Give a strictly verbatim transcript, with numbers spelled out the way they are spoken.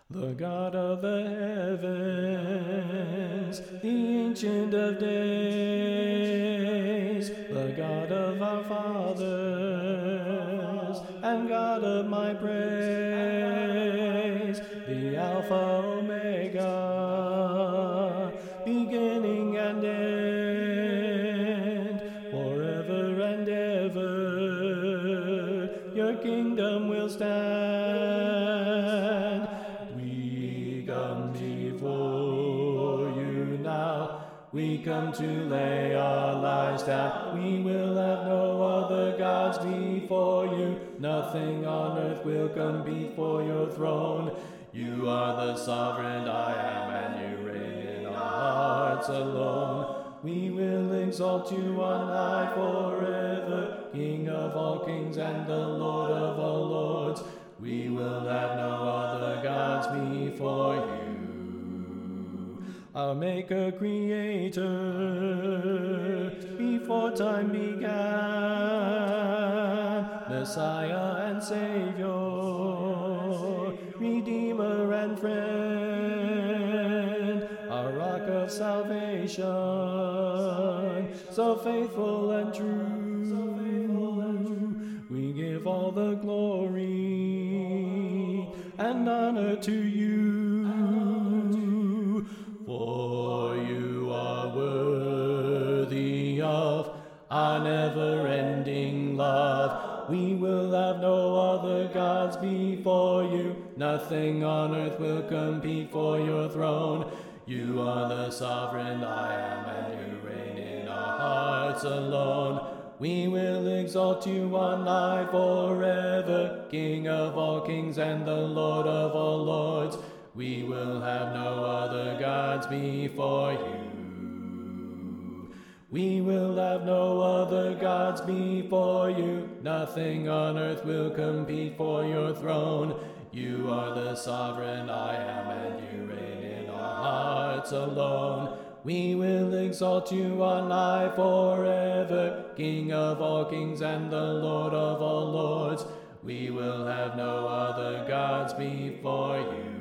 The God of the heavens, the Ancient of Days, the God of our fathers, and God of my praise, the Alpha Omega, beginning and end, forever and ever, your kingdom will stand. We come before you now, we come to lay our lives down. We will have no other gods before you, nothing on earth will come before your throne. You are the sovereign I am, and you reign in our hearts alone. We will exalt you on high forever, King of all kings and the Lord of all lords. We will have no other gods before you. Our Maker, Creator, before time began, Messiah and Savior, Redeemer and friend, our rock of salvation, so faithful and true. We give all the glory and honor to you, for you are worthy of our never-ending love. We will have no other gods before you, nothing on earth will compete for your throne. You are the sovereign I am, and you reign in our hearts alone. We will exalt you on high forever, King of all kings and the Lord of all lords. We will have no other gods before you. We will have no other gods before you, nothing on earth will compete for your throne. You are the sovereign I am, and you reign in our hearts alone. We will exalt you on high forever, King of all kings and the Lord of all lords. We will have no other gods before you.